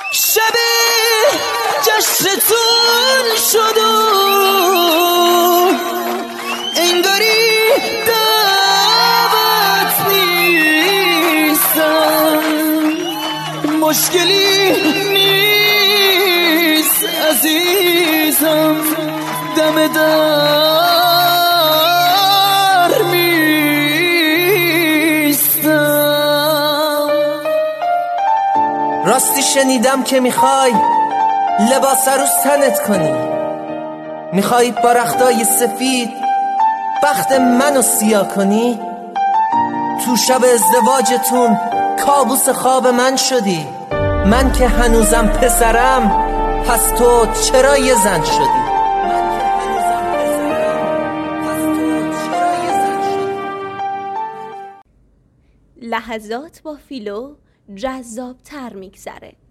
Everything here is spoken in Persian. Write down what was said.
شب جشنتون شد و انگاری دعوت نیستم، مشکلی نیست عزیزم، دم در میستم. راستی شنیدم که میخوای لباس عروس تنت کنی، میخوای با رختای سفید بخت منو سیاه کنی. تو شب ازدواجتون کابوس خواب من شدی، من که هنوزم پسرم، پس تو چرا یه زن شدی؟ لحظات با فیلو جذاب تر میگذره.